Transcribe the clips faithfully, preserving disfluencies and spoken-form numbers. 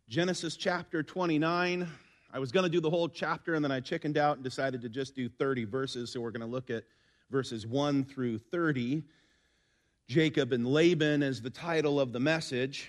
Genesis chapter twenty-nine. I was going to do the whole chapter, and then I chickened out and decided to just do thirty verses, so we're going to look at verses one through thirty. Jacob and Laban is the title of the message.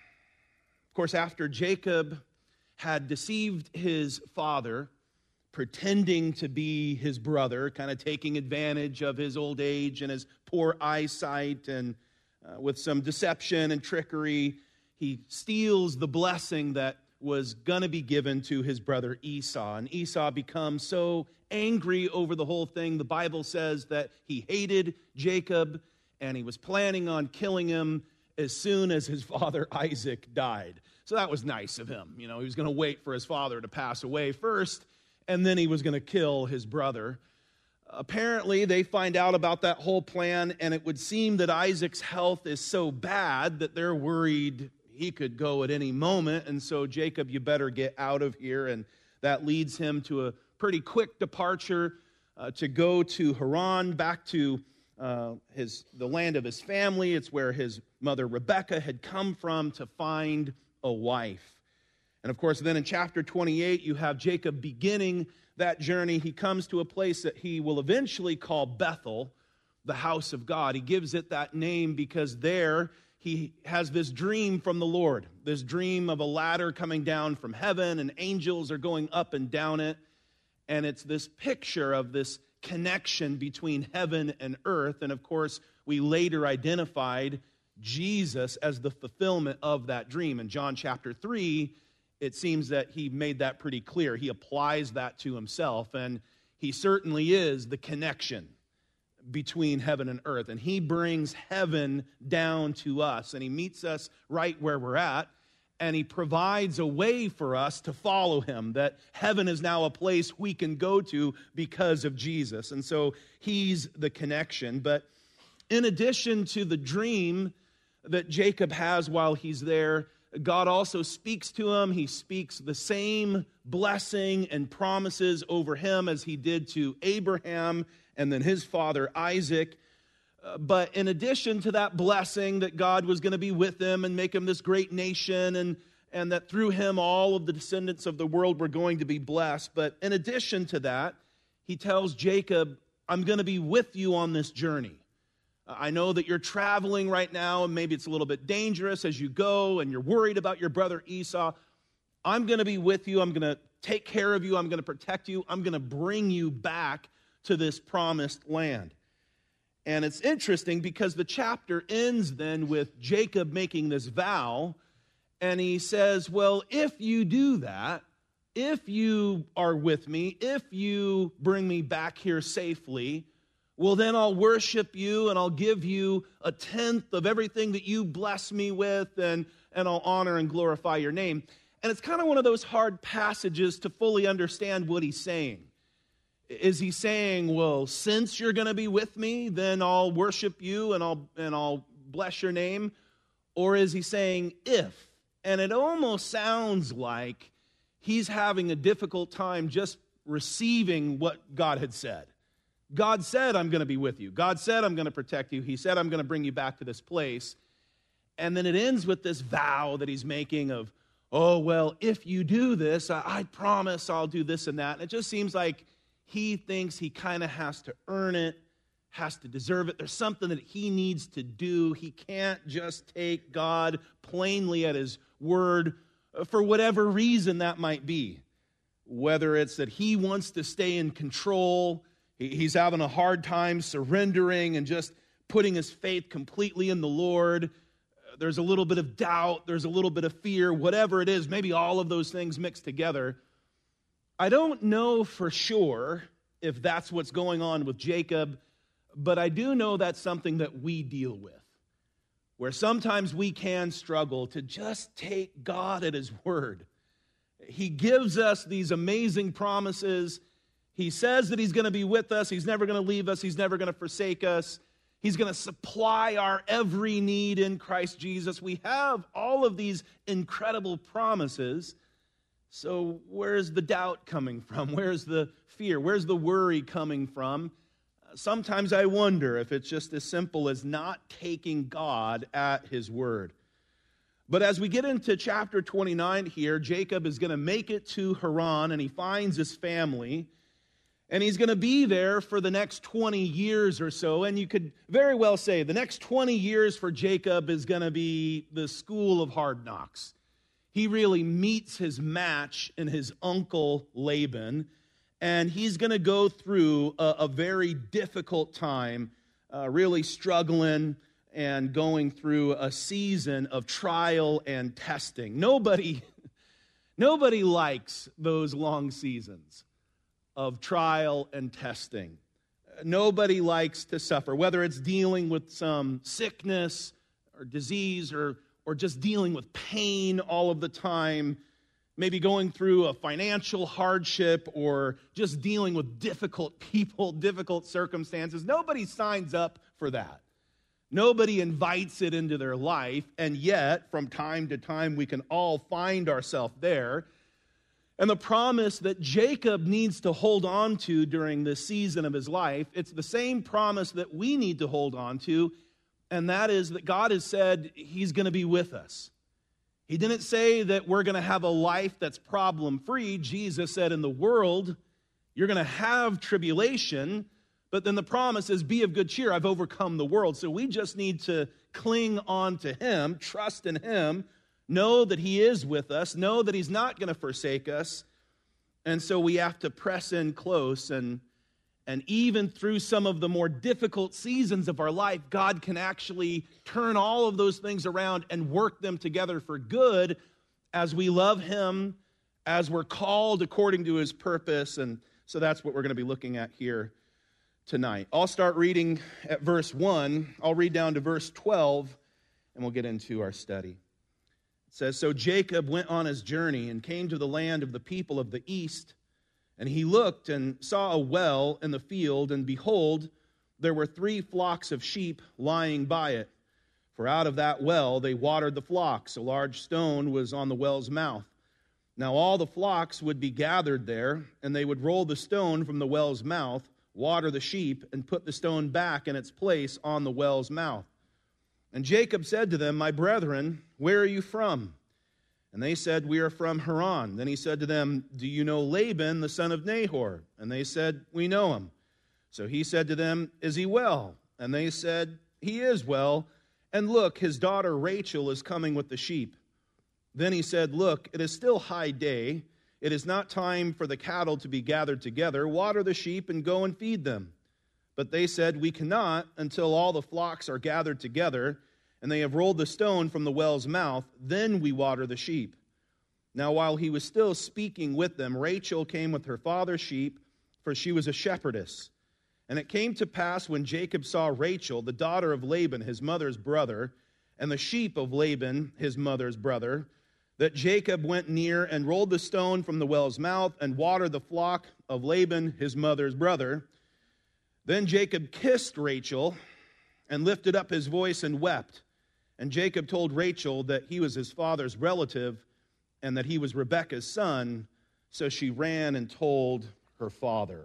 Of course, after Jacob had deceived his father, pretending to be his brother, kind of taking advantage of his old age and his poor eyesight, and uh, with some deception and trickery, he steals the blessing that was going to be given to his brother Esau. And Esau becomes so angry over the whole thing. The Bible says that he hated Jacob and he was planning on killing him as soon as his father Isaac died. So that was nice of him. You know, he was going to wait for his father to pass away first, and then he was going to kill his brother. Apparently, they find out about that whole plan, and it would seem that Isaac's health is so bad that they're worried he could go at any moment, and so, Jacob, you better get out of here, and that leads him to a pretty quick departure uh, to go to Haran, back to uh, his the land of his family. It's where his mother Rebekah had come from to find a wife. And of course, then in chapter twenty-eight, you have Jacob beginning that journey. He comes to a place that he will eventually call Bethel, the house of God. He gives it that name because there he has this dream from the Lord, this dream of a ladder coming down from heaven, and angels are going up and down it. And it's this picture of this connection between heaven and earth. And of course, we later identified Jesus as the fulfillment of that dream. In John chapter three, it seems that he made that pretty clear. He applies that to himself, and he certainly is the connection between heaven and earth. And he brings heaven down to us, and he meets us right where we're at, and he provides a way for us to follow him, that heaven is now a place we can go to because of Jesus. And so he's the connection. But in addition to the dream that Jacob has while he's there, God also speaks to him. He speaks the same blessing and promises over him as he did to Abraham and then his father Isaac. Uh, but in addition to that blessing that God was going to be with him and make him this great nation, and, and that through him all of the descendants of the world were going to be blessed. But in addition to that, he tells Jacob, I'm going to be with you on this journey. I know that you're traveling right now, and maybe it's a little bit dangerous as you go, and you're worried about your brother Esau. I'm going to be with you. I'm going to take care of you. I'm going to protect you. I'm going to bring you back to this promised land. And it's interesting because the chapter ends then with Jacob making this vow, and he says, well, if you do that, if you are with me, if you bring me back here safely, well, then I'll worship you, and I'll give you a tenth of everything that you bless me with, and, and I'll honor and glorify your name. And it's kind of one of those hard passages to fully understand what he's saying. Is he saying, well, since you're going to be with me, then I'll worship you and I'll and I'll bless your name? Or is he saying, if? And it almost sounds like he's having a difficult time just receiving what God had said. God said, I'm going to be with you. God said, I'm going to protect you. He said, I'm going to bring you back to this place. And then it ends with this vow that he's making of, oh, well, if you do this, I, I promise I'll do this and that. And it just seems like he thinks he kind of has to earn it, has to deserve it. There's something that he needs to do. He can't just take God plainly at his word for whatever reason that might be. Whether it's that he wants to stay in control, he's having a hard time surrendering and just putting his faith completely in the Lord. There's a little bit of doubt. There's a little bit of fear. Whatever it is, maybe all of those things mixed together. I don't know for sure if that's what's going on with Jacob, but I do know that's something that we deal with, where sometimes we can struggle to just take God at his word. He gives us these amazing promises. He says that he's going to be with us. He's never going to leave us. He's never going to forsake us. He's going to supply our every need in Christ Jesus. We have all of these incredible promises. So where's the doubt coming from? Where's the fear? Where's the worry coming from? Sometimes I wonder if it's just as simple as not taking God at his word. But as we get into chapter twenty-nine here, Jacob is going to make it to Haran, and he finds his family. And he's going to be there for the next twenty years or so. And you could very well say the next twenty years for Jacob is going to be the school of hard knocks. He really meets his match in his uncle Laban. And he's going to go through a, a very difficult time, uh, really struggling and going through a season of trial and testing. Nobody, nobody likes those long seasons of trial and testing. Nobody likes to suffer, whether it's dealing with some sickness or disease or, or just dealing with pain all of the time, maybe going through a financial hardship or just dealing with difficult people, difficult circumstances. Nobody signs up for that. Nobody invites it into their life, and yet, from time to time, we can all find ourselves there. And the promise that Jacob needs to hold on to during this season of his life, it's the same promise that we need to hold on to, and that is that God has said he's going to be with us. He didn't say that we're going to have a life that's problem-free. Jesus said in the world, you're going to have tribulation, but then the promise is be of good cheer. I've overcome the world. So we just need to cling on to him, trust in him, know that he is with us, know that he's not going to forsake us. And so we have to press in close. And, and even through some of the more difficult seasons of our life, God can actually turn all of those things around and work them together for good as we love him, as we're called according to his purpose. And so that's what we're going to be looking at here tonight. I'll start reading at verse one. I'll read down to verse twelve, and we'll get into our study. It says, so Jacob went on his journey and came to the land of the people of the east. And he looked and saw a well in the field, and behold, there were three flocks of sheep lying by it. For out of that well they watered the flocks. A large stone was on the well's mouth. Now all the flocks would be gathered there, and they would roll the stone from the well's mouth, water the sheep, and put the stone back in its place on the well's mouth. And Jacob said to them, my brethren, where are you from? And they said, we are from Haran. Then he said to them, do you know Laban, the son of Nahor? And they said, we know him. So he said to them, is he well? And they said, he is well. And look, his daughter Rachel is coming with the sheep. Then he said, look, it is still high day. It is not time for the cattle to be gathered together. Water the sheep and go and feed them. But they said, we cannot until all the flocks are gathered together, and they have rolled the stone from the well's mouth. Then we water the sheep. Now while he was still speaking with them, Rachel came with her father's sheep, for she was a shepherdess. And it came to pass when Jacob saw Rachel, the daughter of Laban, his mother's brother, and the sheep of Laban, his mother's brother, that Jacob went near and rolled the stone from the well's mouth and watered the flock of Laban, his mother's brother. Then Jacob kissed Rachel and lifted up his voice and wept. And Jacob told Rachel that he was his father's relative and that he was Rebekah's son. So she ran and told her father.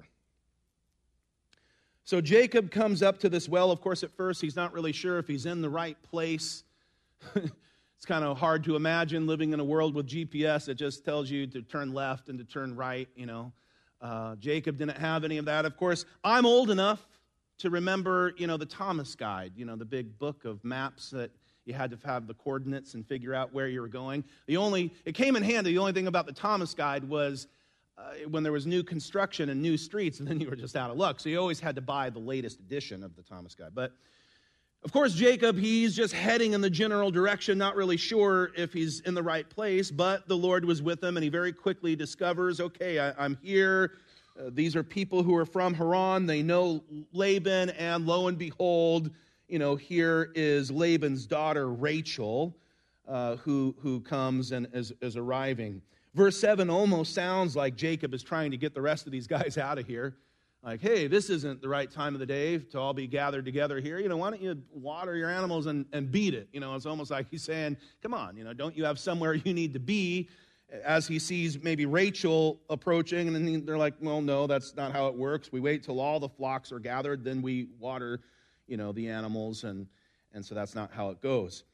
So Jacob comes up to this well. Of course, at first, he's not really sure if he's in the right place. It's kind of hard to imagine living in a world with G P S that just tells you to turn left and to turn right, you know. Uh, Jacob didn't have any of that. Of course, I'm old enough to remember, you know, the Thomas Guide, you know, the big book of maps that you had to have the coordinates and figure out where you were going. The only, it came in handy. The only thing about the Thomas Guide was uh, when there was new construction and new streets, and then you were just out of luck. So you always had to buy the latest edition of the Thomas Guide. But, of course, Jacob, he's just heading in the general direction, not really sure if he's in the right place, but the Lord was with him, and he very quickly discovers, okay, I, I'm here. Uh, these are people who are from Haran. They know Laban, and lo and behold, you know, here is Laban's daughter, Rachel, uh, who, who comes and is, is arriving. Verse seven almost sounds like Jacob is trying to get the rest of these guys out of here. Like, hey, this isn't the right time of the day to all be gathered together here. You know, why don't you water your animals and, and beat it? You know, it's almost like he's saying, come on, you know, don't you have somewhere you need to be? As he sees maybe Rachel approaching, and then they're like, well, no, that's not how it works. We wait till all the flocks are gathered, then we water, you know, the animals, and, and so that's not how it goes.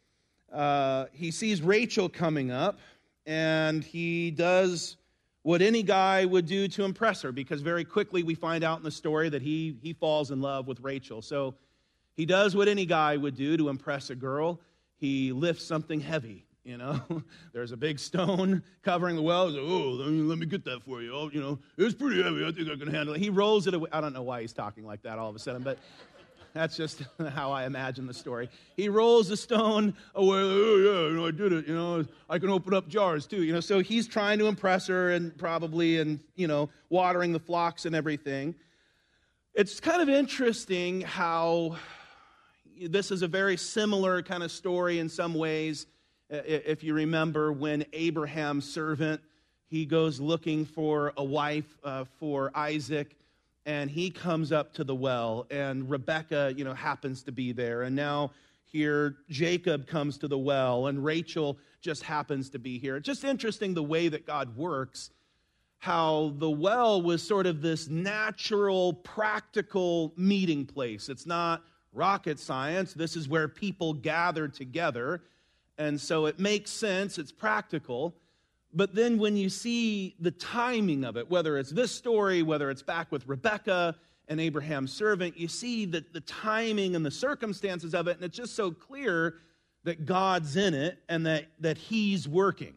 uh, he sees Rachel coming up, and he does what any guy would do to impress her, because very quickly we find out in the story that he, he falls in love with Rachel. So he does what any guy would do to impress a girl. He lifts something heavy, you know. There's a big stone covering the well. He's like, oh, let me, let me get that for you. Oh, you know, it's pretty heavy. I think I can handle it. He rolls it away. I don't know why he's talking like that all of a sudden, but that's just how I imagine the story. He rolls the stone away. Oh, yeah, you know, I did it. You know, I can open up jars too. You know, so he's trying to impress her and probably, and, you know, watering the flocks and everything. It's kind of interesting how this is a very similar kind of story in some ways. If you remember when Abraham's servant, he goes looking for a wife uh, for Isaac, and he comes up to the well, and Rebekah, you know, happens to be there. And now here Jacob comes to the well, and Rachel just happens to be here. It's just interesting the way that God works, how the well was sort of this natural, practical meeting place. It's not rocket science. This is where people gather together. And so it makes sense. It's practical. But then when you see the timing of it, whether it's this story, whether it's back with Rebekah and Abraham's servant, you see that the timing and the circumstances of it, and it's just so clear that God's in it and that, that he's working.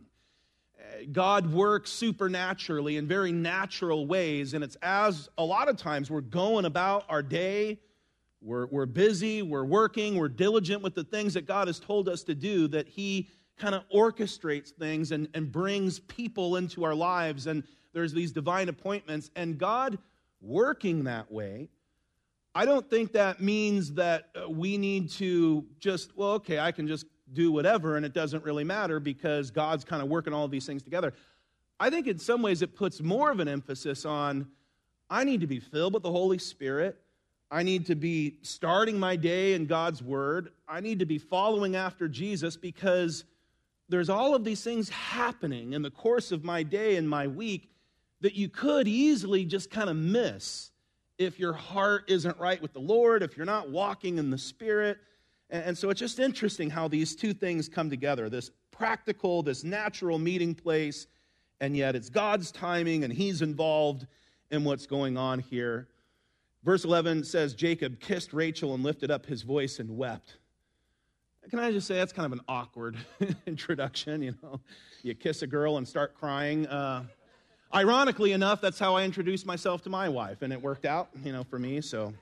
God works supernaturally in very natural ways, and it's as a lot of times we're going about our day, we're, we're busy, we're working, we're diligent with the things that God has told us to do, that he kind of orchestrates things and, and brings people into our lives, and there's these divine appointments, and God working that way, I don't think that means that we need to just, well, okay, I can just do whatever, and it doesn't really matter because God's kind of working all of these things together. I think in some ways it puts more of an emphasis on, I need to be filled with the Holy Spirit. I need to be starting my day in God's Word. I need to be following after Jesus, because there's all of these things happening in the course of my day and my week that you could easily just kind of miss if your heart isn't right with the Lord, if you're not walking in the Spirit. And so it's just interesting how these two things come together, this practical, this natural meeting place, and yet it's God's timing and he's involved in what's going on here. Verse eleven says, Jacob kissed Rachel and lifted up his voice and wept. Can I just say that's kind of an awkward introduction, you know? You kiss a girl and start crying. Uh, ironically enough, that's how I introduced myself to my wife, and it worked out, you know, for me, so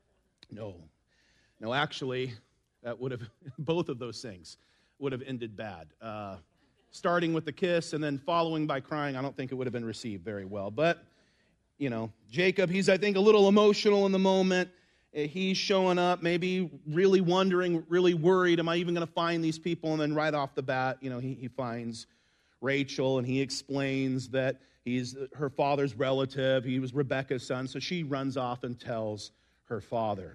no. No, actually, that would have, both of those things would have ended bad. Uh, starting with the kiss and then following by crying, I don't think it would have been received very well. But, you know, Jacob, he's, I think, a little emotional in the moment. He's showing up, maybe really wondering, really worried, am I even going to find these people? And then right off the bat, you know, he, he finds Rachel, and he explains that he's her father's relative. He was Rebekah's son, so she runs off and tells her father.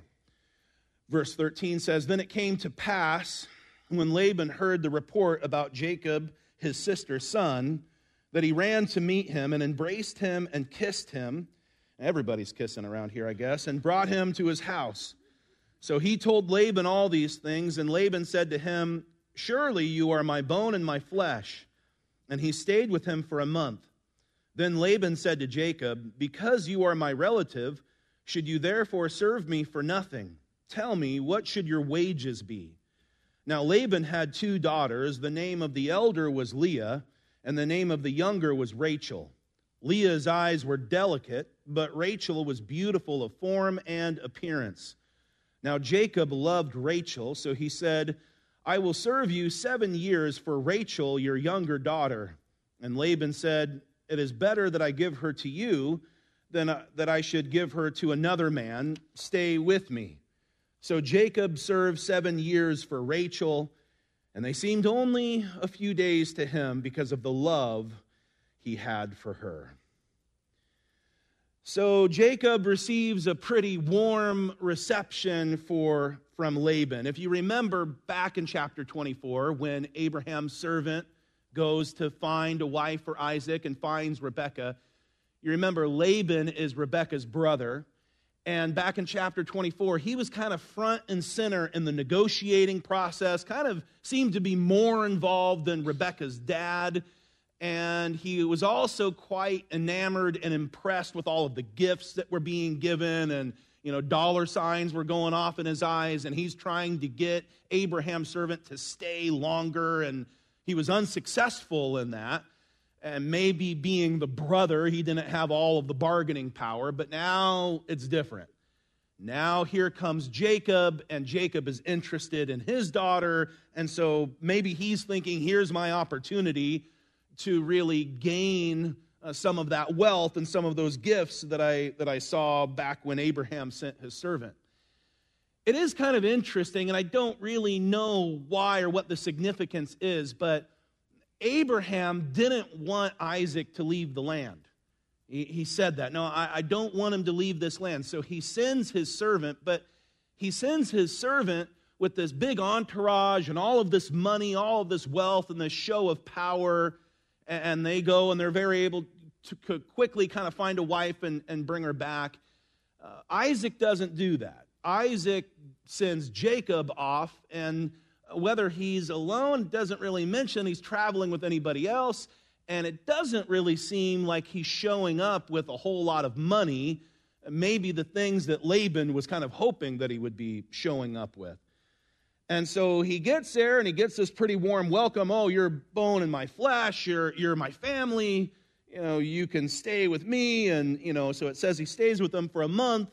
Verse thirteen says, Then it came to pass, when Laban heard the report about Jacob, his sister's son, that he ran to meet him and embraced him and kissed him. Everybody's kissing around here, I guess, and brought him to his house. So he told Laban all these things, and Laban said to him, Surely you are my bone and my flesh. And he stayed with him for a month. Then Laban said to Jacob, Because you are my relative, should you therefore serve me for nothing? Tell me, what should your wages be? Now Laban had two daughters. The name of the elder was Leah, and the name of the younger was Rachel. Leah's eyes were delicate, but Rachel was beautiful of form and appearance. Now Jacob loved Rachel, so he said, I will serve you seven years for Rachel, your younger daughter. And Laban said, It is better that I give her to you than uh, that I should give her to another man. Stay with me. So Jacob served seven years for Rachel, and they seemed only a few days to him because of the love he had for her. So Jacob receives a pretty warm reception for, from Laban. If you remember back in chapter twenty-four, when Abraham's servant goes to find a wife for Isaac and finds Rebekah, you remember Laban is Rebekah's brother, And back in chapter twenty-four, he was kind of front and center in the negotiating process, kind of seemed to be more involved than Rebekah's dad. And he was also quite enamored and impressed with all of the gifts that were being given, and you know, dollar signs were going off in his eyes, and he's trying to get Abraham's servant to stay longer, and he was unsuccessful in that. And maybe being the brother, he didn't have all of the bargaining power, but now it's different. Now here comes Jacob, and Jacob is interested in his daughter, and so maybe he's thinking, here's my opportunity to really gain uh, some of that wealth and some of those gifts that I that I saw back when Abraham sent his servant. It is kind of interesting, and I don't really know why or what the significance is, but Abraham didn't want Isaac to leave the land. He, he said that. No, I, I don't want him to leave this land. So he sends his servant, but he sends his servant with this big entourage and all of this money, all of this wealth and this show of power, and they go and they're very able to quickly kind of find a wife and, and bring her back. Uh, Isaac doesn't do that. Isaac sends Jacob off, and whether he's alone doesn't really mention he's traveling with anybody else, and it doesn't really seem like he's showing up with a whole lot of money, maybe the things that Laban was kind of hoping that he would be showing up with. And so he gets there, and he gets this pretty warm welcome. Oh, you're bone in my flesh, you're, you're my family, you know, you can stay with me, and, you know, so it says he stays with them for a month,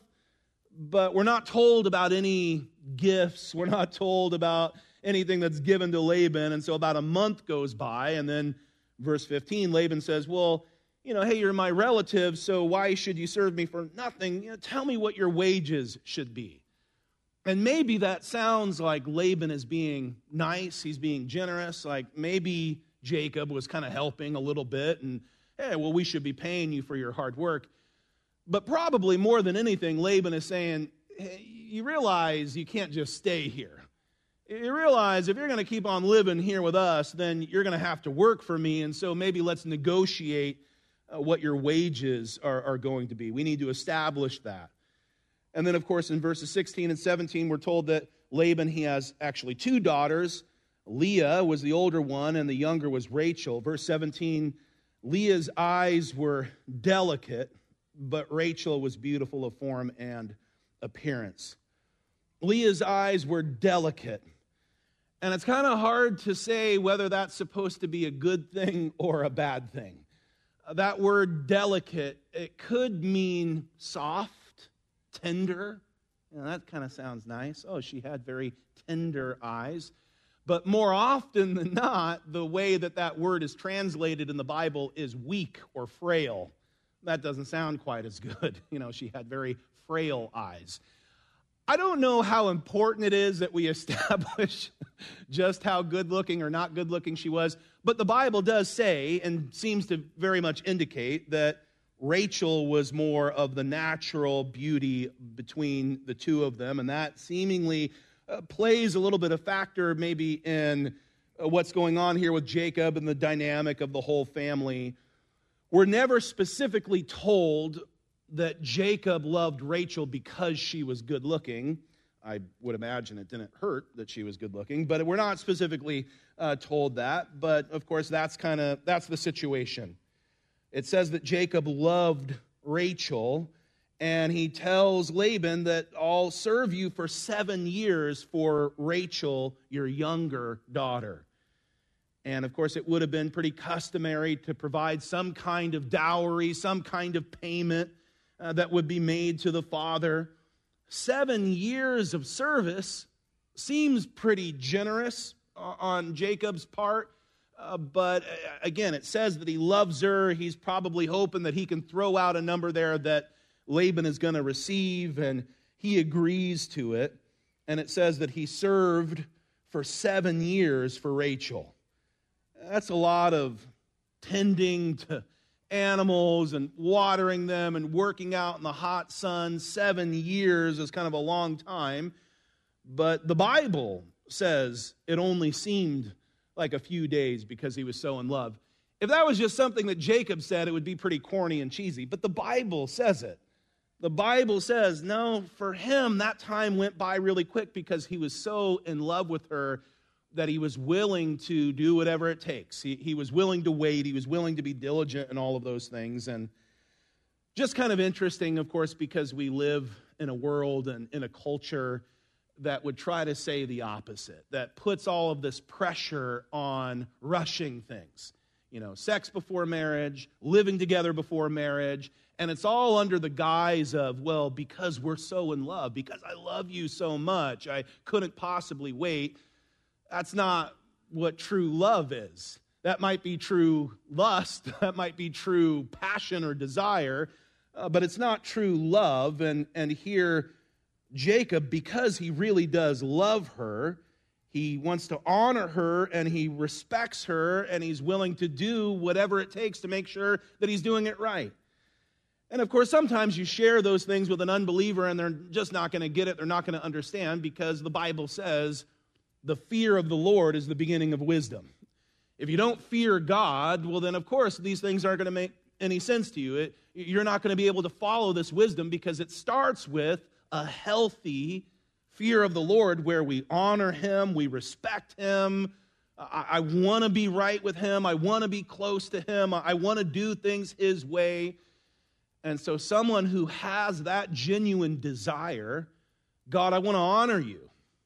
but we're not told about any gifts, we're not told about anything that's given to Laban. And so about a month goes by, and then verse fifteen, Laban says, well, you know, hey, you're my relative, so why should you serve me for nothing? You know, tell me what your wages should be. And maybe that sounds like Laban is being nice, he's being generous, like maybe Jacob was kind of helping a little bit, and hey, well, we should be paying you for your hard work. But probably more than anything, Laban is saying, hey, you realize you can't just stay here. You realize if you're going to keep on living here with us, then you're going to have to work for me, and so maybe let's negotiate uh, what your wages are, are going to be. We need to establish that. And then, of course, in verses sixteen and seventeen, we're told that Laban, he has actually two daughters. Leah was the older one, and the younger was Rachel. Verse seventeen, Leah's eyes were delicate, but Rachel was beautiful of form and appearance. Leah's eyes were delicate. And it's kind of hard to say whether that's supposed to be a good thing or a bad thing. Uh, that word delicate, it could mean soft, tender. You know, that kind of sounds nice. Oh, she had very tender eyes. But more often than not, the way that that word is translated in the Bible is weak or frail. That doesn't sound quite as good. You know, she had very frail eyes. I don't know how important it is that we establish just how good-looking or not good-looking she was, but the Bible does say, and seems to very much indicate, that Rachel was more of the natural beauty between the two of them, and that seemingly uh, plays a little bit of factor maybe in uh, what's going on here with Jacob and the dynamic of the whole family. We're never specifically told that Jacob loved Rachel because she was good-looking. I would imagine it didn't hurt that she was good-looking, but we're not specifically uh, told that. But, of course, that's kind of that's the situation. It says that Jacob loved Rachel, and he tells Laban that I'll serve you for seven years for Rachel, your younger daughter. And, of course, it would have been pretty customary to provide some kind of dowry, some kind of payment Uh, that would be made to the father. Seven years of service seems pretty generous on Jacob's part, uh, but uh, again, it says that he loves her. He's probably hoping that he can throw out a number there that Laban is going to receive, and he agrees to it. And it says that he served for seven years for Rachel. That's a lot of tending to animals and watering them and working out in the hot sun. Seven years is kind of a long time, but the Bible says it only seemed like a few days because he was so in love. If that was just something that Jacob said, it would be pretty corny and cheesy, but the Bible says it. The Bible says, no, for him, that time went by really quick because he was so in love with her that he was willing to do whatever it takes. He, he was willing to wait. He was willing to be diligent in all of those things. And just kind of interesting, of course, because we live in a world and in a culture that would try to say the opposite, that puts all of this pressure on rushing things. You know, sex before marriage, living together before marriage, and it's all under the guise of, well, because we're so in love, because I love you so much, I couldn't possibly wait. That's not what true love is. That might be true lust, that might be true passion or desire, uh, but it's not true love. And, and here, Jacob, because he really does love her, he wants to honor her, and he respects her, and he's willing to do whatever it takes to make sure that he's doing it right. And of course, sometimes you share those things with an unbeliever, and they're just not going to get it, they're not going to understand, because the Bible says the fear of the Lord is the beginning of wisdom. If you don't fear God, well then of course these things aren't going to make any sense to you. It, you're not going to be able to follow this wisdom, because it starts with a healthy fear of the Lord, where we honor him, we respect him. I, I want to be right with him. I want to be close to him. I, I want to do things his way. And so someone who has that genuine desire, God, I want to honor you.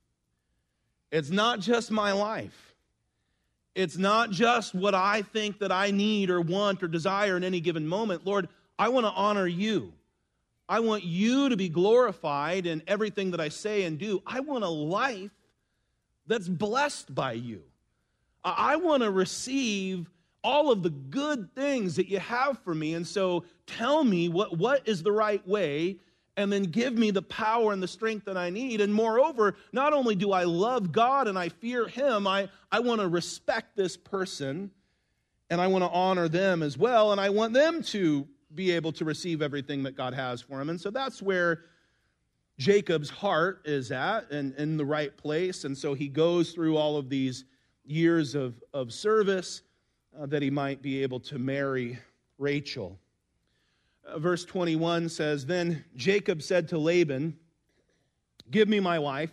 It's not just my life. It's not just what I think that I need or want or desire in any given moment. Lord, I want to honor you. I want you to be glorified in everything that I say and do. I want a life that's blessed by you. I want to receive all of the good things that you have for me. And so tell me what, what is the right way, and then give me the power and the strength that I need. And moreover, not only do I love God and I fear him, I, I want to respect this person, and I want to honor them as well, and I want them to be able to receive everything that God has for him. And so that's where Jacob's heart is at, and in the right place. And so he goes through all of these years of, of service uh, that he might be able to marry Rachel. Uh, verse twenty-one says, "Then Jacob said to Laban, 'Give me my wife,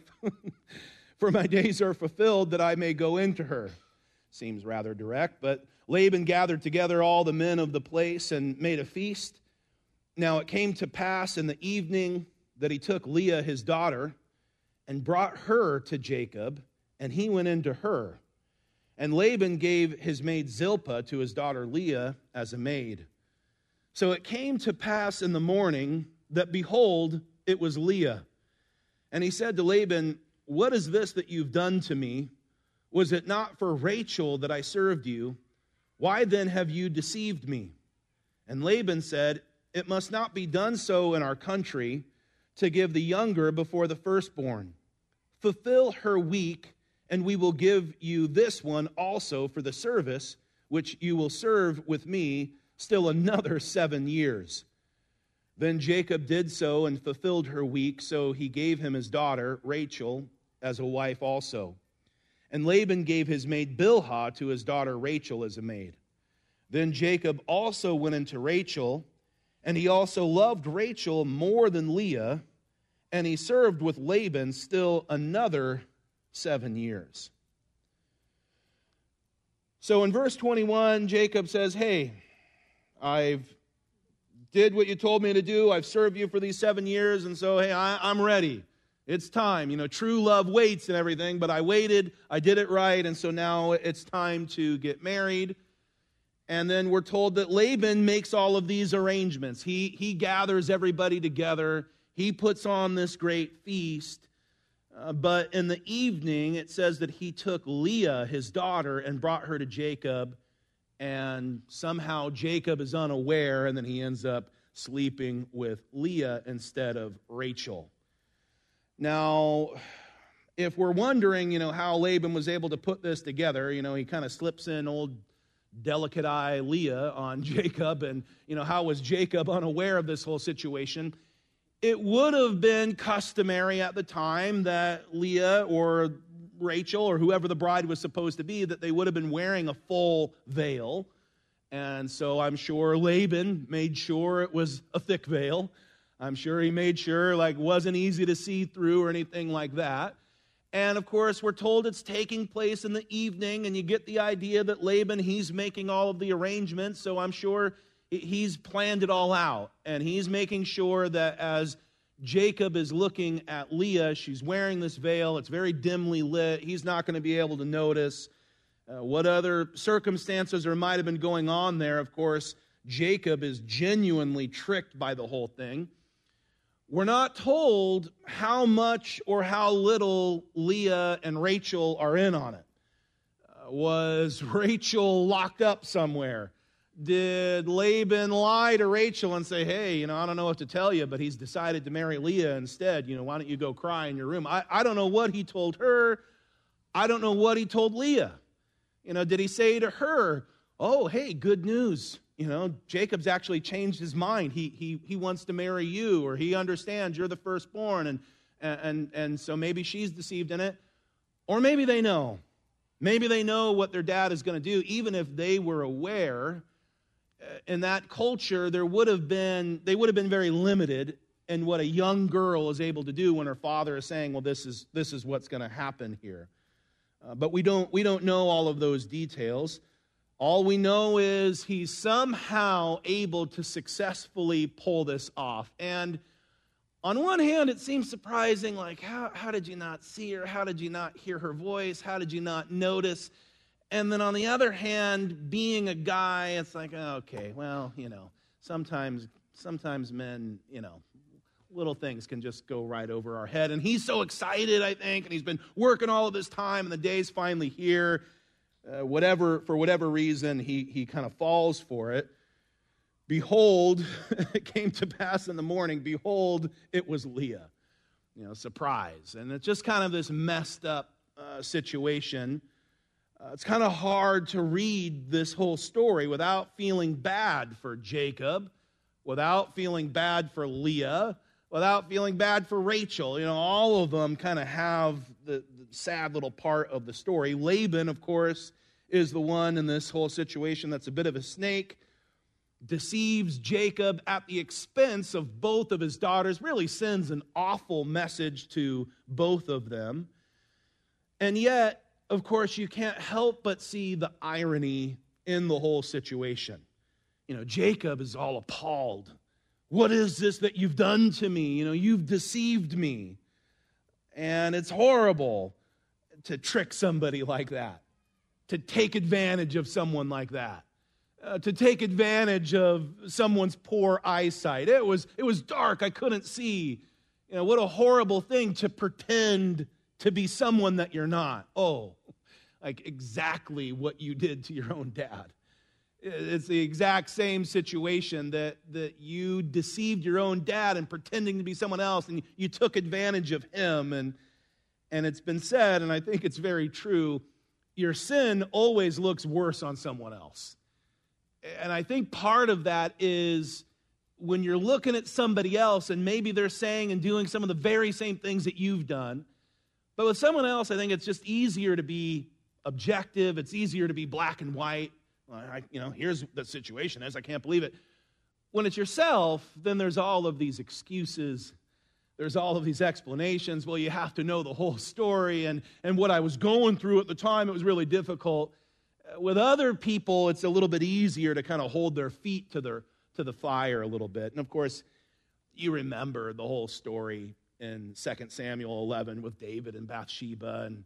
for my days are fulfilled that I may go into her.'" Seems rather direct, but Laban gathered together all the men of the place and made a feast. Now it came to pass in the evening that he took Leah his daughter and brought her to Jacob, and he went into her. And Laban gave his maid Zilpah to his daughter Leah as a maid. So it came to pass in the morning that, behold, it was Leah. And he said to Laban, "What is this that you've done to me? Was it not for Rachel that I served you? Why then have you deceived me?" And Laban said, "It must not be done so in our country, to give the younger before the firstborn. Fulfill her week, and we will give you this one also for the service, which you will serve with me still another seven years. Then Jacob did so and fulfilled her week, so he gave him his daughter, Rachel, as a wife also. And Laban gave his maid Bilhah to his daughter Rachel as a maid. Then Jacob also went into Rachel, and he also loved Rachel more than Leah, and he served with Laban still another seven years." So in verse twenty-one, Jacob says, "Hey, I've did what you told me to do. I've served you for these seven years, and so, hey, I, I'm ready. It's time. You know, true love waits and everything, but I waited, I did it right, and so now it's time to get married." And then we're told that Laban makes all of these arrangements. He, he gathers everybody together. He puts on this great feast. Uh, but in the evening, it says that he took Leah, his daughter, and brought her to Jacob. And somehow Jacob is unaware, and then he ends up sleeping with Leah instead of Rachel. Now, if we're wondering, you know, how Laban was able to put this together, you know, he kind of slips in old delicate eye Leah on Jacob, and, you know, how was Jacob unaware of this whole situation? It would have been customary at the time that Leah or Rachel or whoever the bride was supposed to be, that they would have been wearing a full veil. And so I'm sure Laban made sure it was a thick veil. I'm sure he made sure, like, wasn't easy to see through or anything like that. And, of course, we're told it's taking place in the evening, and you get the idea that Laban, he's making all of the arrangements, so I'm sure he's planned it all out. And he's making sure that as Jacob is looking at Leah, she's wearing this veil, it's very dimly lit, he's not going to be able to notice uh, what other circumstances there might have been going on there. Of course, Jacob is genuinely tricked by the whole thing. We're not told how much or how little Leah and Rachel are in on it. Uh, was Rachel locked up somewhere? Did Laban lie to Rachel and say, hey, you know, I don't know what to tell you, but he's decided to marry Leah instead. You know, why don't you go cry in your room? I, I don't know what he told her. I don't know what he told Leah. You know, did he say to her, oh, hey, good news. You know, Jacob's actually changed his mind. He he he wants to marry you, or he understands you're the firstborn, and and and so maybe she's deceived in it. Or maybe they know. Maybe they know what their dad is going to do, even if they were aware. In that culture, there would have been they would have been very limited in what a young girl is able to do when her father is saying, well, this is this is what's going to happen here. Uh, but we don't we don't know all of those details. All we know is he's somehow able to successfully pull this off. And on one hand, it seems surprising, like, how, how did you not see her? How did you not hear her voice? How did you not notice? And then on the other hand, being a guy, it's like, okay, well, you know, sometimes sometimes men, you know, little things can just go right over our head. And he's so excited, I think, and he's been working all of this time, and the day's finally here. Uh, whatever, for whatever reason, he, he kind of falls for it. Behold, it came to pass in the morning, behold, it was Leah. You know, surprise. And it's just kind of this messed up uh, situation. Uh, it's kind of hard to read this whole story without feeling bad for Jacob, without feeling bad for Leah, without feeling bad for Rachel. You know, all of them kind of have the, the sad little part of the story. Laban, of course, is the one in this whole situation that's a bit of a snake, deceives Jacob at the expense of both of his daughters, really sends an awful message to both of them. And yet, of course, you can't help but see the irony in the whole situation. You know, Jacob is all appalled. What is this that you've done to me? You know, you've deceived me. And it's horrible to trick somebody like that, to take advantage of someone like that, uh, to take advantage of someone's poor eyesight. It was, it was dark. I couldn't see. You know, what a horrible thing to pretend to be someone that you're not. Oh, like exactly what you did to your own dad. It's the exact same situation that, that you deceived your own dad and pretending to be someone else, and you took advantage of him. And, and it's been said, and I think it's very true, your sin always looks worse on someone else. And I think part of that is when you're looking at somebody else and maybe they're saying and doing some of the very same things that you've done, but with someone else, I think it's just easier to be objective. It's easier to be black and white. Well, I, you know, here's the situation is, I can't believe it. When it's yourself, then there's all of these excuses. There's all of these explanations. Well, you have to know the whole story, and, and what I was going through at the time, it was really difficult. With other people, it's a little bit easier to kind of hold their feet to their to the fire a little bit. And of course, you remember the whole story in Second Samuel eleven with David and Bathsheba, and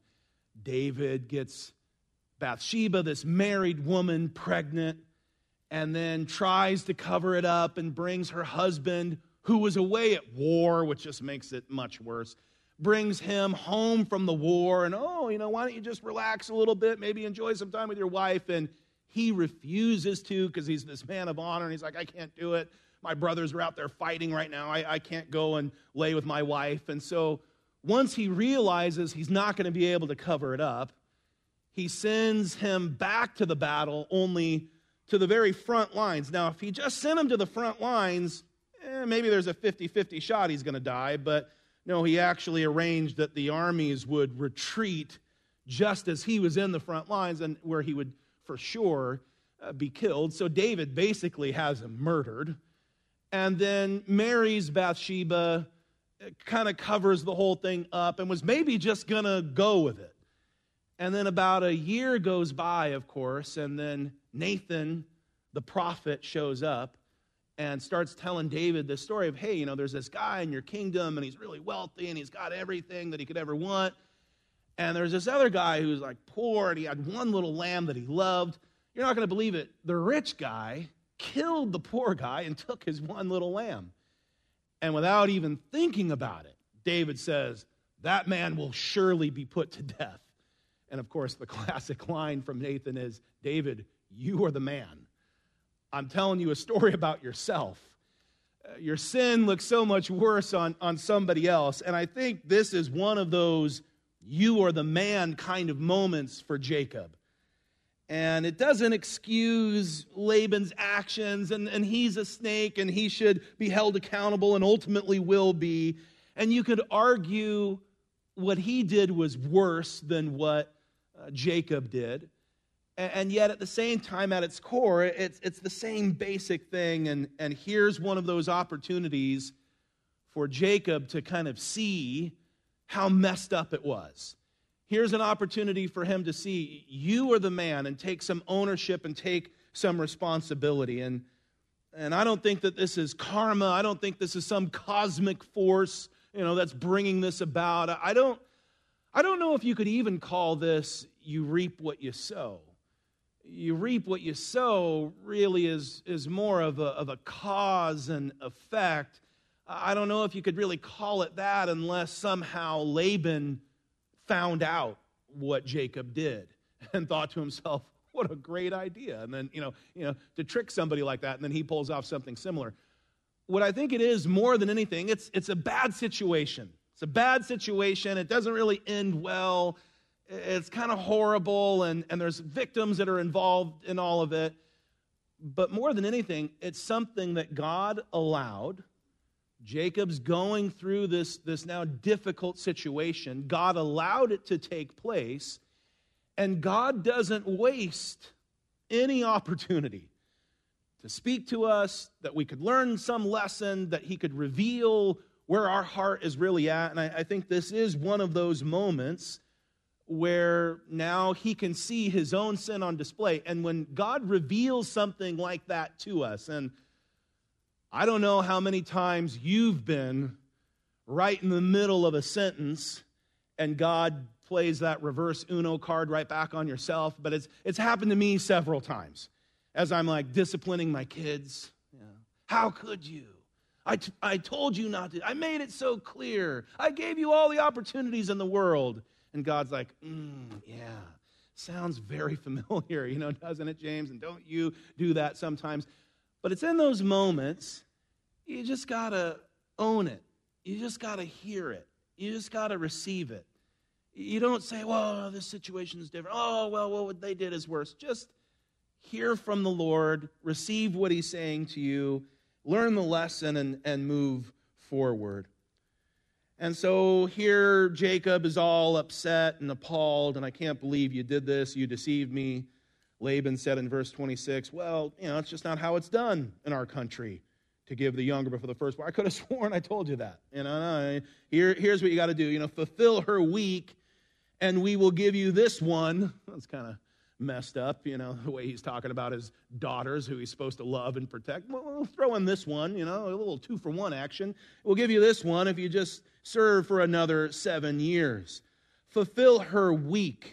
David gets Bathsheba, this married woman, pregnant, and then tries to cover it up and brings her husband, who was away at war, which just makes it much worse, brings him home from the war, and, oh, you know, why don't you just relax a little bit, maybe enjoy some time with your wife, and he refuses to because he's this man of honor, and he's like, I can't do it. My brothers are out there fighting right now. I, I can't go and lay with my wife. And so once he realizes he's not going to be able to cover it up, he sends him back to the battle, only to the very front lines. Now, if he just sent him to the front lines, eh, maybe there's a fifty-fifty shot he's going to die. But no, he actually arranged that the armies would retreat just as he was in the front lines, and where he would for sure uh, be killed. So David basically has him murdered. and then marries Bathsheba, kind of covers the whole thing up, and was maybe just going to go with it. And then about a year goes by, of course, and then Nathan, the prophet, shows up and starts telling David this story of, hey, you know, there's this guy in your kingdom, and he's really wealthy, and he's got everything that he could ever want. And there's this other guy who's like poor, and he had one little lamb that he loved. You're not going to believe it. The rich guy killed the poor guy and took his one little lamb. And without even thinking about it, David says, that man will surely be put to death. And of course, the classic line from Nathan is, David, you are the man. I'm telling you a story about yourself. Uh, your sin looks so much worse on, on somebody else. And I think this is one of those you are the man kind of moments for Jacob. And it doesn't excuse Laban's actions, and, and he's a snake, and he should be held accountable and ultimately will be. And you could argue what he did was worse than what uh, Jacob did. And yet, at the same time, at its core, it's, it's the same basic thing. And, and here's one of those opportunities for Jacob to kind of see how messed up it was. Here's an opportunity for him to see you are the man and take some ownership and take some responsibility. And, and I don't think that this is karma. I don't think this is some cosmic force, you know, that's bringing this about. I don't, I don't know if you could even call this you reap what you sow. You reap what you sow really is, is more of a, of a cause and effect. I don't know if you could really call it that unless somehow Laban found out what Jacob did and thought to himself, what a great idea. And then, you know, you know, to trick somebody like that, and then he pulls off something similar. What I think it is more than anything, it's, it's a bad situation. It's a bad situation. It doesn't really end well. It's kind of horrible, and, and there's victims that are involved in all of it. But more than anything, it's something that God allowed. Jacob's going through this, this now difficult situation. God allowed it to take place, and God doesn't waste any opportunity to speak to us, that we could learn some lesson, that he could reveal where our heart is really at. And I, I think this is one of those moments where now he can see his own sin on display. And when God reveals something like that to us, and I don't know how many times you've been right in the middle of a sentence and God plays that reverse Uno card right back on yourself, but it's it's happened to me several times as I'm like disciplining my kids. Yeah. How could you? I, t- I told you not to. I made it so clear. I gave you all the opportunities in the world. And God's like, mm, yeah, sounds very familiar, you know, doesn't it, James? And don't you do that sometimes? But it's in those moments, you just got to own it. You just got to hear it. You just got to receive it. You don't say, well, this situation is different. Oh, well, well, what they did is worse. Just hear from the Lord, receive what he's saying to you, learn the lesson, and, and move forward. And so here Jacob is all upset and appalled, and I can't believe you did this, you deceived me. Laban said in verse twenty-six, well, you know, it's just not how it's done in our country to give the younger before the firstborn. I could have sworn I told you that. You know, no, here, here's what you got to do. You know, fulfill her week, and we will give you this one. That's kind of messed up, you know, the way he's talking about his daughters who he's supposed to love and protect. Well, we'll throw in this one, you know, a little two-for-one action. We'll give you this one if you just serve for another seven years. Fulfill her week.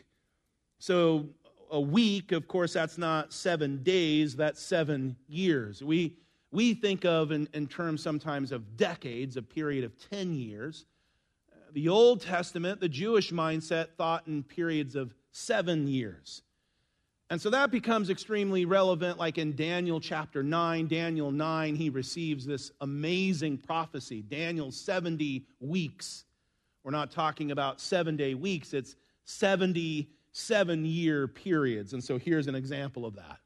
So a week, of course, that's not seven days, that's seven years. We we think of in, in terms sometimes of decades, a period of ten years. The Old Testament, the Jewish mindset, thought in periods of seven years. And so that becomes extremely relevant, like in Daniel chapter nine. Daniel nine, he receives this amazing prophecy. Daniel's seventy weeks. We're not talking about seven-day weeks. It's seventy-seven-year periods. And so here's an example of that.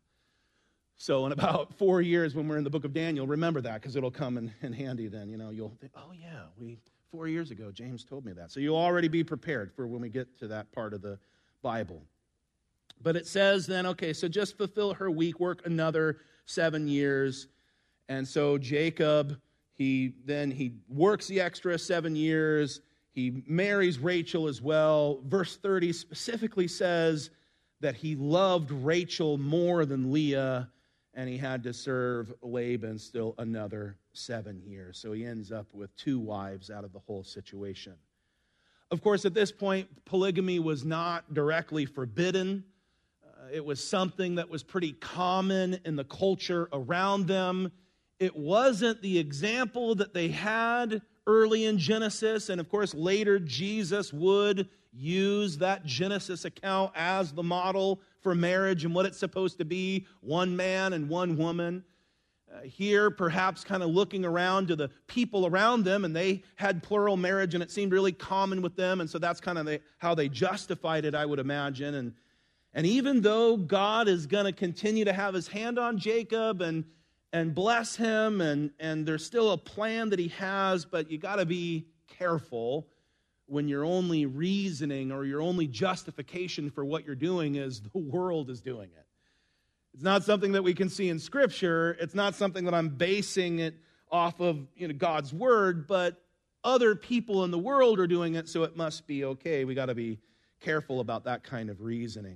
So in about four years when we're in the book of Daniel, remember that because it'll come in, in handy then. You know, you'll think, oh yeah, we four years ago, James told me that. So you'll already be prepared for when we get to that part of the Bible. But it says then, okay, so just fulfill her week, work another seven years, And so Jacob, he then he works the extra seven years. He marries Rachel as well. Verse thirty specifically says that he loved Rachel more than Leah, and he had to serve Laban still another seven years. So he ends up with two wives out of the whole situation. Of course, at this point, polygamy was not directly forbidden. Uh, it was something that was pretty common in the culture around them. It wasn't the example that they had early in Genesis, and of course, later Jesus would use that Genesis account as the model for marriage and what it's supposed to be, one man and one woman. Uh, here, perhaps kind of looking around to the people around them, and they had plural marriage, and it seemed really common with them, and so that's kind of the, how they justified it, I would imagine. And, and even though God is going to continue to have his hand on Jacob and, and bless him, and, and there's still a plan that he has, but you got to be careful when your only reasoning or your only justification for what you're doing is the world is doing it. It's not something that we can see in Scripture. It's not something that I'm basing it off of, you know, God's Word, but other people in the world are doing it, so it must be okay. We got to be careful about that kind of reasoning.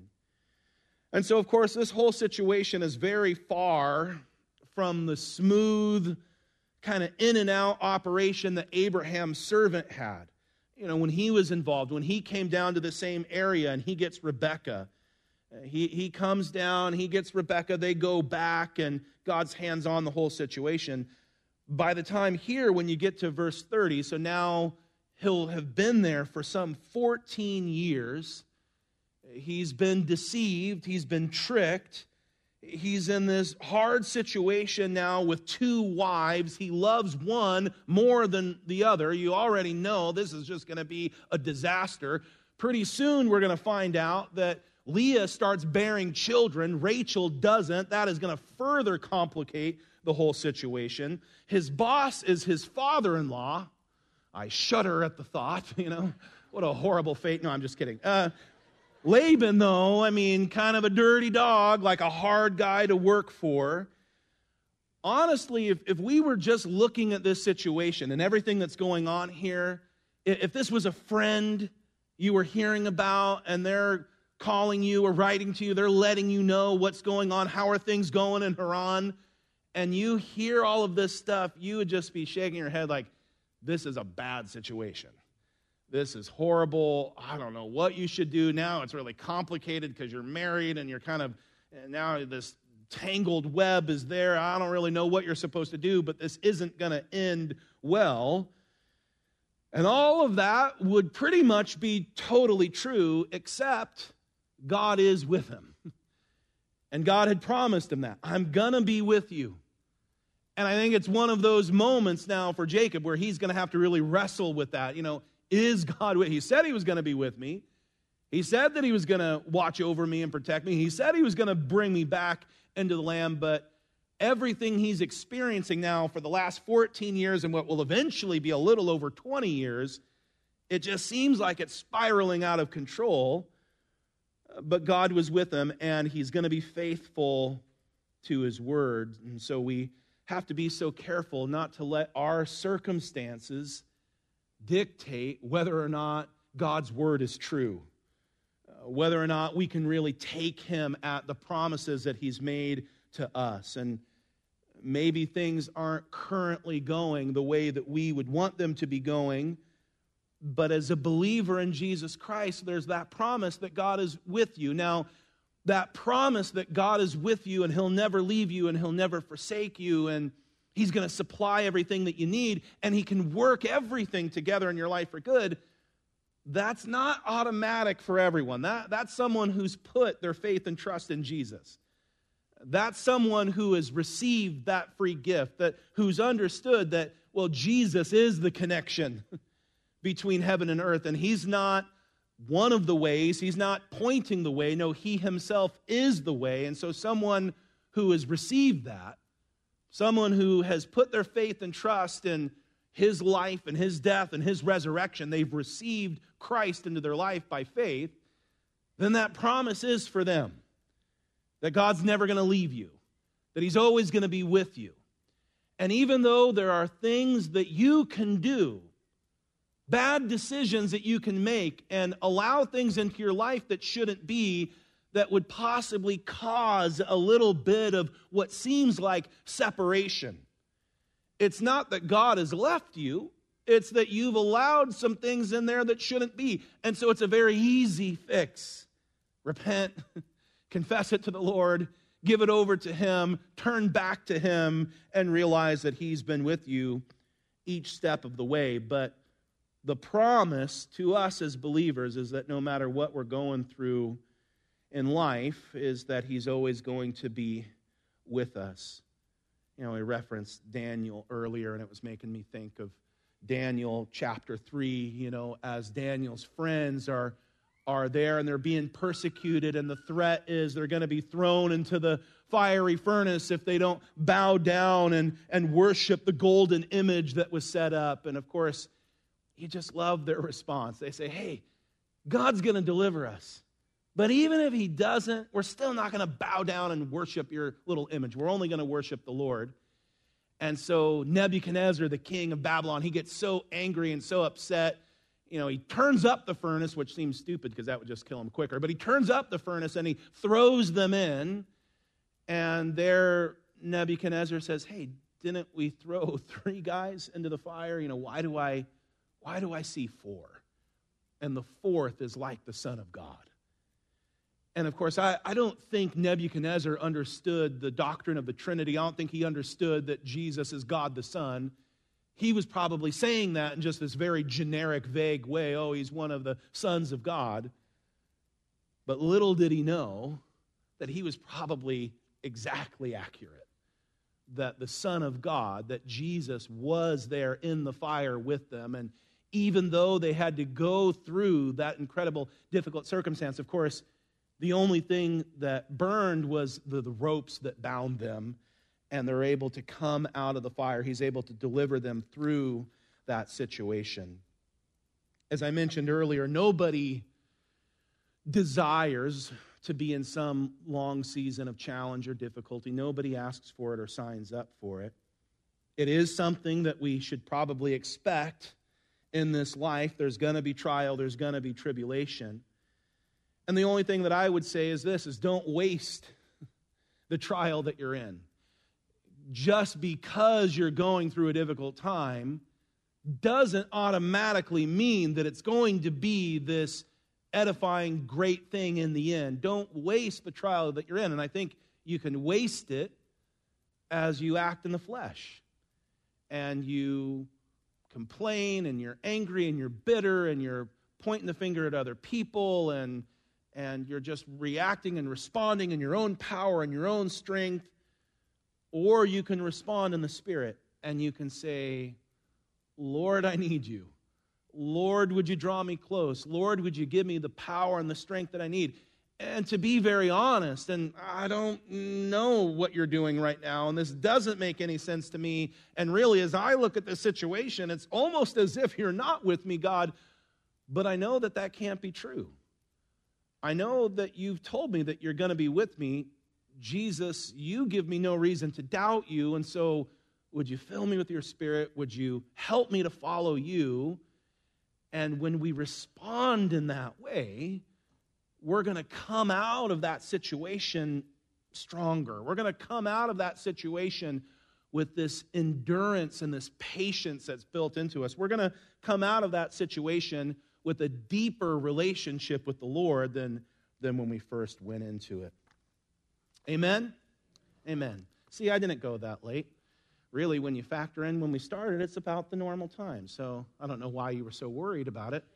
And so, of course, this whole situation is very far from the smooth, kind of in and out operation that Abraham's servant had. You know, when he was involved, when he came down to the same area and he gets Rebekah, he, he comes down, he gets Rebekah, they go back, and God's hands on the whole situation. By the time here, when you get to verse thirty, so now he'll have been there for some fourteen years. He's been deceived, he's been tricked. He's in this hard situation now with two wives. He loves one more than the other. You already know this is just going to be a disaster. Pretty soon we're going to find out that Leah starts bearing children. Rachel doesn't. That is going to further complicate the whole situation. His boss is his father-in-law. I shudder at the thought, you know. What a horrible fate. No, I'm just kidding. Uh, Laban, though, I mean, kind of a dirty dog, like a hard guy to work for. Honestly, if, if we were just looking at this situation and everything that's going on here, if this was a friend you were hearing about and they're calling you or writing to you, they're letting you know what's going on, how are things going in Haran, and you hear all of this stuff, you would just be shaking your head like, this is a bad situation. This is horrible. I don't know what you should do now. It's really complicated because you're married and you're kind of, and now this tangled web is there. I don't really know what you're supposed to do, but this isn't going to end well. And all of that would pretty much be totally true, except God is with him. And God had promised him that. I'm going to be with you. And I think it's one of those moments now for Jacob where he's going to have to really wrestle with that. You know, is God with me? He said he was going to be with me. He said that he was going to watch over me and protect me. He said he was going to bring me back into the land, but everything he's experiencing now for the last fourteen years and what will eventually be a little over twenty years, it just seems like it's spiraling out of control. But God was with him, and he's going to be faithful to his word. And so we have to be so careful not to let our circumstances dictate whether or not God's word is true, uh, whether or not we can really take him at the promises that he's made to us. And maybe things aren't currently going the way that we would want them to be going, but as a believer in Jesus Christ, there's that promise that God is with you. Now, that promise that God is with you and he'll never leave you and he'll never forsake you and he's going to supply everything that you need, and he can work everything together in your life for good. That's not automatic for everyone. That, that's someone who's put their faith and trust in Jesus. That's someone who has received that free gift, that who's understood that, well, Jesus is the connection between heaven and earth, and he's not one of the ways. He's not pointing the way. No, he himself is the way. And so someone who has received that, someone who has put their faith and trust in his life and his death and his resurrection, they've received Christ into their life by faith, then that promise is for them. That God's never going to leave you. That he's always going to be with you. And even though there are things that you can do, bad decisions that you can make, and allow things into your life that shouldn't be, that would possibly cause a little bit of what seems like separation. It's not that God has left you. It's that you've allowed some things in there that shouldn't be. And so it's a very easy fix. Repent, confess it to the Lord, give it over to Him, turn back to Him, and realize that He's been with you each step of the way. But the promise to us as believers is that no matter what we're going through in life, is that He's always going to be with us. You know, I referenced Daniel earlier, and it was making me think of Daniel chapter three, you know, as Daniel's friends are, are there and they're being persecuted, and the threat is they're going to be thrown into the fiery furnace if they don't bow down and, and worship the golden image that was set up. And of course, you just love their response. They say, hey, God's going to deliver us. But even if He doesn't, we're still not going to bow down and worship your little image. We're only going to worship the Lord. And so Nebuchadnezzar, the king of Babylon, he gets so angry and so upset. You know, he turns up the furnace, which seems stupid because that would just kill him quicker. But he turns up the furnace and he throws them in. And there Nebuchadnezzar says, hey, didn't we throw three guys into the fire? You know, why do I, why do I see four? And the fourth is like the Son of God. And of course, I, I don't think Nebuchadnezzar understood the doctrine of the Trinity. I don't think he understood that Jesus is God the Son. He was probably saying that in just this very generic, vague way. Oh, He's one of the sons of God. But little did he know that he was probably exactly accurate. That the Son of God, that Jesus was there in the fire with them. And even though they had to go through that incredible, difficult circumstance, of course, the only thing that burned was the, the ropes that bound them, and they're able to come out of the fire. He's able to deliver them through that situation. As I mentioned earlier, nobody desires to be in some long season of challenge or difficulty. Nobody asks for it or signs up for it. It is something that we should probably expect in this life. There's going to be trial. There's going to be tribulation. And the only thing that I would say is this, is don't waste the trial that you're in. Just because you're going through a difficult time doesn't automatically mean that it's going to be this edifying, great thing in the end. Don't waste the trial that you're in. And I think you can waste it as you act in the flesh. And you complain, and you're angry, and you're bitter, and you're pointing the finger at other people, and and you're just reacting and responding in your own power and your own strength. Or you can respond in the Spirit, and you can say, Lord, I need you. Lord, would you draw me close? Lord, would you give me the power and the strength that I need? And to be very honest, and I don't know what you're doing right now, and this doesn't make any sense to me, and really as I look at this situation, it's almost as if you're not with me, God, but I know that that can't be true. I know that you've told me that you're going to be with me. Jesus, you give me no reason to doubt you, and so would you fill me with your Spirit? Would you help me to follow you? And when we respond in that way, we're going to come out of that situation stronger. We're going to come out of that situation with this endurance and this patience that's built into us. We're going to come out of that situation with a deeper relationship with the Lord than, than when we first went into it. Amen? Amen. See, I didn't go that late. Really, when you factor in when we started, it's about the normal time. So I don't know why you were so worried about it.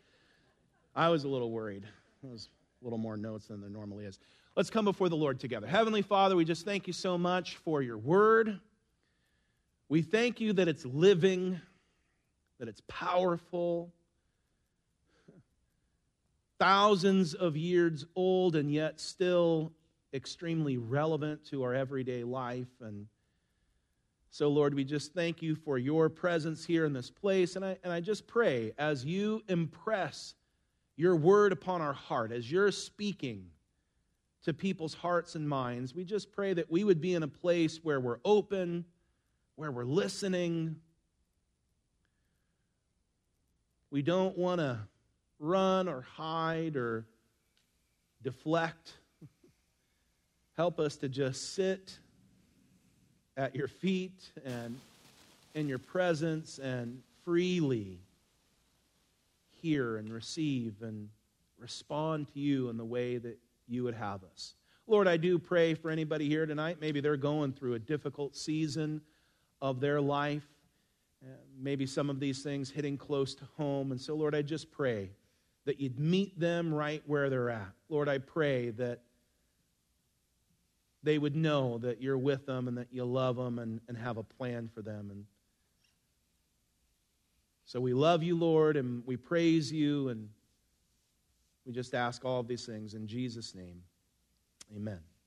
I was a little worried. It was a little more notes than there normally is. Let's come before the Lord together. Heavenly Father, we just thank you so much for your word. We thank you that it's living, that it's powerful, thousands of years old and yet still extremely relevant to our everyday life. And so, Lord, we just thank you for your presence here in this place. And I, and I just pray as you impress your word upon our heart, as you're speaking to people's hearts and minds, we just pray that we would be in a place where we're open, where we're listening. We don't want to run or hide or deflect. Help us to just sit at your feet and in your presence and freely hear and receive and respond to you in the way that you would have us. Lord, I do pray for anybody here tonight. Maybe they're going through a difficult season of their life. Uh, maybe some of these things hitting close to home. And so, Lord, I just pray that you'd meet them right where they're at. Lord, I pray that they would know that you're with them and that you love them and, and have a plan for them. And so we love you, Lord, and we praise you, and we just ask all of these things in Jesus' name. Amen.